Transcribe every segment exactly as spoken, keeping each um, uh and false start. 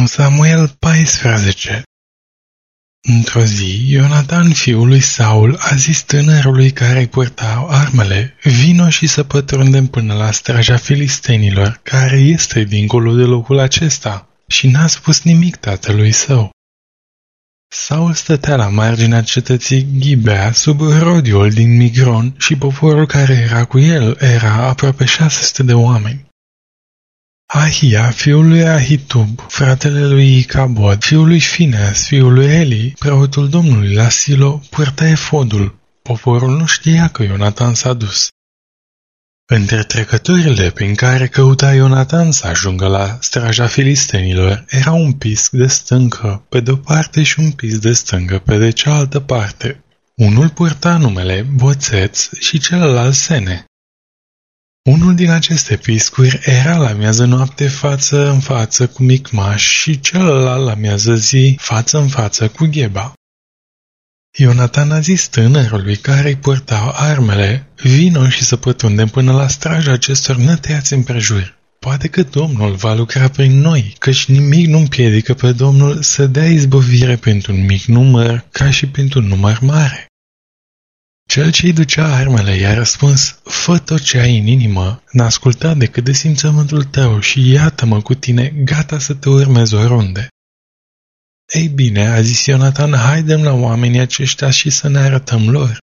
Samuel paisprezece. Într-o zi, Ionatan, fiul lui Saul, a zis tânărului care îi purta armele, vino și să pătrundem până la straja filistenilor, care este dincolo de locul acesta, și n-a spus nimic tatălui său. Saul stătea la marginea cetății Ghibea, sub rodiul din Migron, și poporul care era cu el era aproape șase sute de oameni. Ahia, fiul lui Ahitub, fratele lui Icabod, fiul lui Fineas, fiul lui Eli, preotul Domnului la Silo, purta efodul. Poporul nu știa că Ionatan s-a dus. Între trecăturile prin care căuta Ionatan să ajungă la straja filistenilor, era un pisc de stâncă pe de-o parte și un pisc de stâncă pe de cealaltă parte. Unul purta numele Boțeț și celălalt Sene. Unul din aceste piscuri era la miază noapte față în față cu Micmaș și celălalt la miază zi față în față cu Gheba. Ionatan a zis tânărului care îi purta armele, vino și să pătrundem până la straja acestor năteați împrejur. Poate că Domnul va lucra prin noi, căci nimic nu împiedică pe Domnul să dea izbăvire pentru un mic număr ca și pentru un număr mare. Cel ce-i ducea armele i-a răspuns, fă tot ce ai în inimă, n-a ascultat decât de simțământul tău și iată-mă cu tine, gata să te urmezi oriunde. Ei bine, a zis Ionatan, haidem la oamenii aceștia și să ne arătăm lor.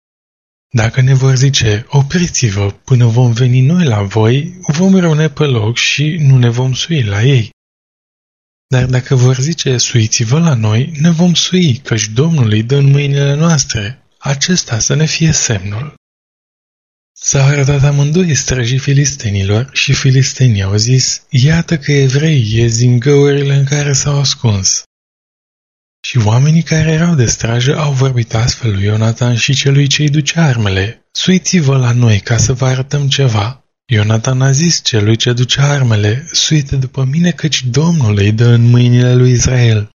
Dacă ne vor zice, opriți-vă până vom veni noi la voi, vom rămâne pe loc și nu ne vom sui la ei. Dar dacă vor zice, suiți-vă la noi, ne vom sui, căci Domnul îi dă în mâinile noastre. Acesta să ne fie semnul. S-au arătat amândoi străjii filistenilor și filistenii au zis, iată că evrei ies din găurile în care s-au ascuns. Și oamenii care erau de strajă au vorbit astfel lui Ionatan și celui ce-i ducea armele, suiți-vă la noi ca să vă arătăm ceva. Ionatan a zis celui ce ducea armele, suite după mine căci Domnul îi dă în mâinile lui Israel.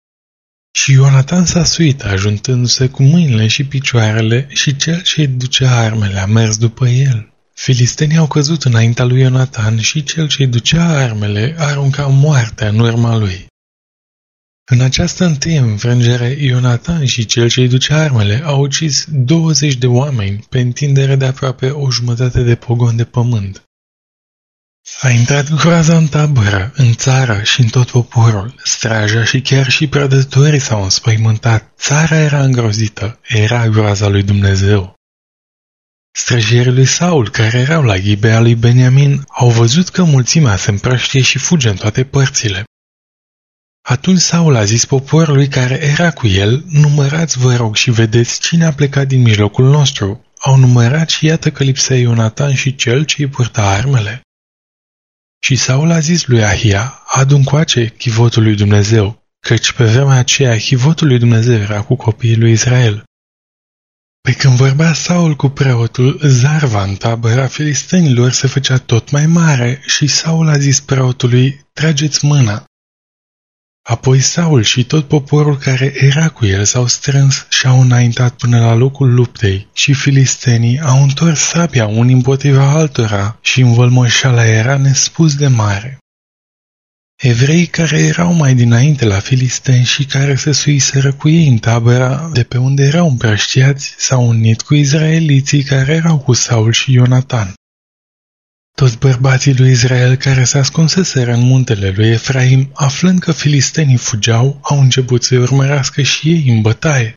Și Ionatan s-a suit, ajuntându-se cu mâinile și picioarele, și cel ce-i ducea armele a mers după el. Filistenii au căzut înaintea lui Ionatan și cel ce-i ducea armele arunca moartea în urma lui. În această întâie înfrângere, Ionatan și cel ce-i ducea armele au ucis douăzeci de oameni pe întindere de aproape o jumătate de pogon de pământ. A intrat groaza în tabără, în țară și în tot poporul. Straja și chiar și prădătorii s-au înspăimântat. Țara era îngrozită, era groaza lui Dumnezeu. Străjerii lui Saul, care erau la Ghibea lui Beniamin, au văzut că mulțimea se împrăștie și fuge în toate părțile. Atunci Saul a zis poporului care era cu el, numărați vă rog și vedeți cine a plecat din mijlocul nostru. Au numărat și iată că lipsea Ionatan și cel ce îi purta armele. Și Saul a zis lui Ahia, adu încoace chivotul lui Dumnezeu, căci pe vremea aceea chivotul lui Dumnezeu era cu copiii lui Israel. Pe când vorbea Saul cu preotul, zarva în tabăra filistenilor se făcea tot mai mare și Saul a zis preotului, trageți mâna. Apoi Saul și tot poporul care era cu el s-au strâns și au înaintat până la locul luptei și filistenii au întors sabia unii împotriva altora și învălmășala era nespus de mare. Evreii care erau mai dinainte la filisteni și care se suiseră cu ei în tabăra de pe unde erau împrăștiați s-au unit cu izraeliții care erau cu Saul și Ionatan. Toți bărbații lui Israel care se ascunseseră în muntele lui Efraim, aflând că filistenii fugeau, au început să-i urmărească și ei în bătaie.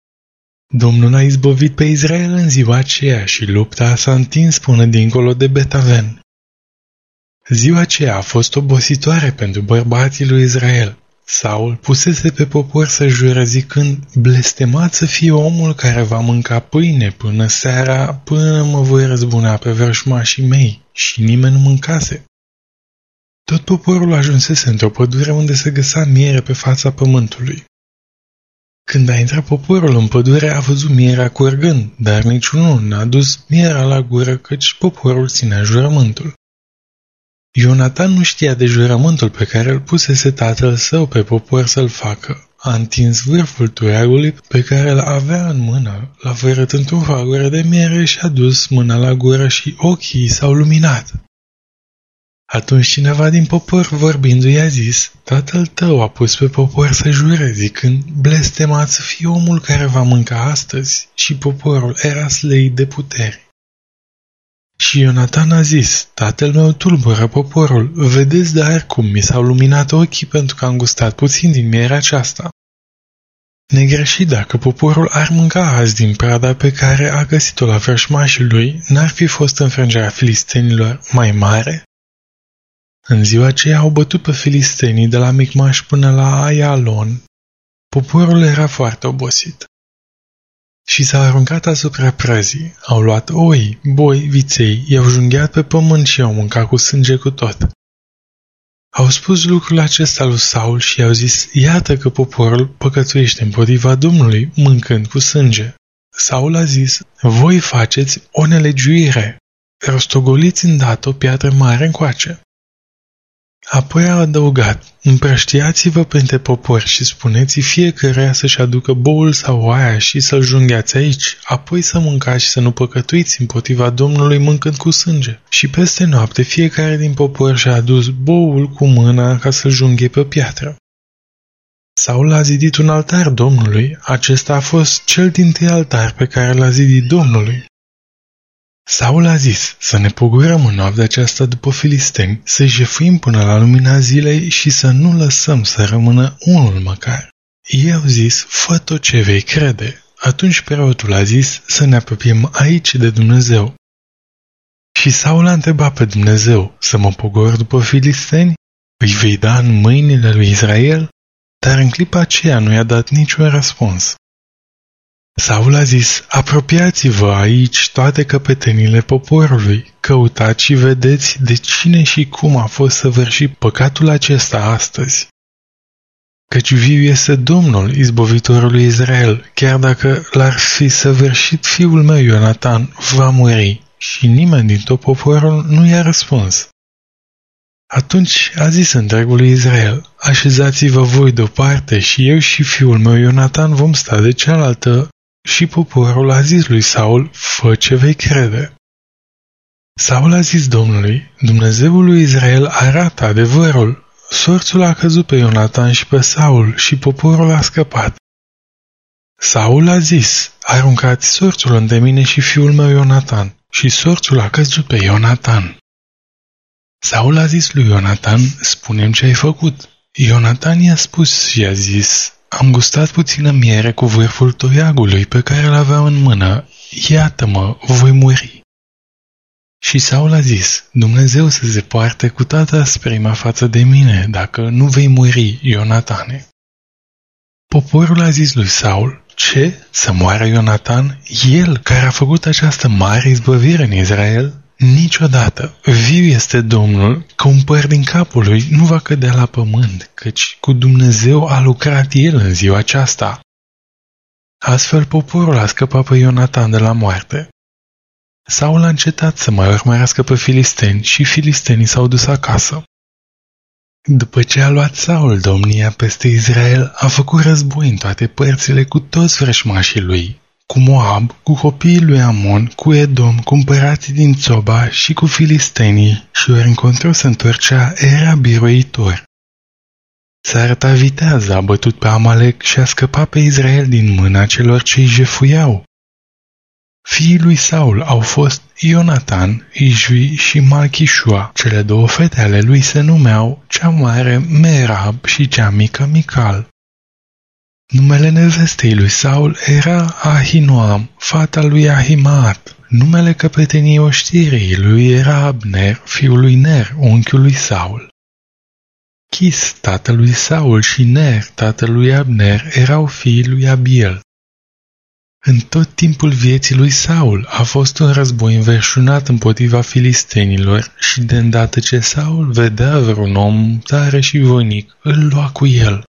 Domnul a izbăvit pe Israel în ziua aceea și lupta s-a întins până dincolo de Betaven. Ziua aceea a fost obositoare pentru bărbații lui Israel. Saul pusese pe popor să jure zicând, blestemat să fie omul care va mânca pâine până seara, până mă voi răzbuna pe vrăjmașii mei, și nimeni nu mâncase. Tot poporul ajunsese într-o pădure unde se găsa miere pe fața pământului. Când a intrat poporul în pădure, a văzut mierea curgând, dar niciunul n-a dus mierea la gură, căci poporul ținea jurământul. Ionatan nu știa de jurământul pe care îl pusese tatăl său pe popor să-l facă. A întins vârful toiagului pe care îl avea în mână, l-a vărât într-o fagură de miere și a dus mâna la gură și ochii s-au luminat. Atunci cineva din popor, vorbindu-i, a zis: tatăl tău a pus pe popor să jure, zicând: blestemat să fie omul care va mânca astăzi. Și poporul era slăit de puteri. Și Ionatan a zis: tatăl meu tulbură poporul, vedeți dar cum mi s-au luminat ochii pentru că am gustat puțin din mierea aceasta. Negreșit, dacă poporul ar mânca azi din prada pe care a găsit-o la vrăjmașii lui, n-ar fi fost înfrângerea filistenilor mai mare? În ziua aceea au bătut pe filistenii de la Micmaș până la Aialon. Poporul era foarte obosit. Și s-au aruncat asupra prăzii, au luat oi, boi, viței, i-au junghiat pe pământ și i-au mâncat cu sânge cu tot. Au spus lucrul acesta lui Saul și i-au zis: iată că poporul păcătuiește împotriva Domnului, mâncând cu sânge. Saul a zis: voi faceți o nelegiuire, rostogoliți îndată o piatră mare încoace. Apoi a adăugat: împrăștiați-vă printre popori și spuneți fiecăruia să-și aducă boul sau oaia și să-l junghiați aici, apoi să mâncați și să nu păcătuiți împotriva Domnului mâncând cu sânge. Și peste noapte fiecare din popor și-a adus boul cu mâna ca să-l junghie pe piatră. Saul a zidit un altar Domnului, acesta a fost cel dintâi altar pe care l-a zidit Domnului. Saul a zis: să ne pogorăm în noaptea aceasta după filisteni, să-i jefuim până la lumina zilei și să nu lăsăm să rămână unul măcar. Ei au zis: fă tot ce vei crede. Atunci preotul a zis: să ne apropiem aici de Dumnezeu. Și Saul a întrebat pe Dumnezeu: să mă pogor după filisteni? Îi vei da în mâinile lui Israel? Dar în clipa aceea nu i-a dat niciun răspuns. Saul a zis: apropiați-vă aici toate căpetenile poporului, căutați și vedeți de cine și cum a fost săvârșit păcatul acesta astăzi. Căci viu este Domnul, izbăvitorul lui Israel, chiar dacă l-ar fi săvârșit fiul meu Ionatan, va muri. Și nimeni din tot poporul nu i-a răspuns. Atunci a zis întregului Israel: așezați-vă voi deoparte și eu și fiul meu Ionatan vom sta de cealaltă. Și poporul a zis lui Saul: fă ce vei crede. Saul a zis Domnului: Dumnezeul lui Israel arată adevărul. Sorțul a căzut pe Ionatan și pe Saul și poporul a scăpat. Saul a zis: aruncați sorțul între mine și fiul meu Ionatan. Și sorțul a căzut pe Ionatan. Saul a zis lui Ionatan: spune-mi ce ai făcut. Ionatan i-a spus și a zis: am gustat puțină miere cu vârful toiagului pe care l-aveam în mână. Iată-mă, voi muri. Și Saul a zis: Dumnezeu să se poarte cu toată asprima față de mine, dacă nu vei muri, Ionatane. Poporul a zis lui Saul: ce? Să moară Ionatan? El care a făcut această mare izbăvire în Israel? Niciodată, viu este Domnul, că un păr din capul lui nu va cădea la pământ, căci cu Dumnezeu a lucrat el în ziua aceasta. Astfel poporul a scăpat pe Ionatan de la moarte. Saul a încetat să mai urmărească pe filisteni și filistenii s-au dus acasă. După ce a luat Saul domnia peste Israel, a făcut război în toate părțile cu toți vrăjmașii lui, cu Moab, cu copiii lui Amon, cu Edom, cu împărații din Țoba și cu filistenii, și ori încotro se întorcea, era biruitor. S-a arătat viteaz, a bătut pe Amalek și a scăpat pe Israel din mâna celor ce îi jefuiau. Fiii lui Saul au fost Ionatan, Ijvi și Malchișua. Cele două fete ale lui se numeau cea mare Merab și cea mică Mical. Numele nevestei lui Saul era Ahinoam, fata lui Ahimaat. Numele căpeteniei oștirii lui era Abner, fiul lui Ner, unchiul lui Saul. Chis, tatălui Saul, și Ner, tatălui Abner, erau fiii lui Abiel. În tot timpul vieții lui Saul a fost un război înverșunat împotriva filistenilor și de îndată ce Saul vedea vreun om tare și voinic, îl lua cu el.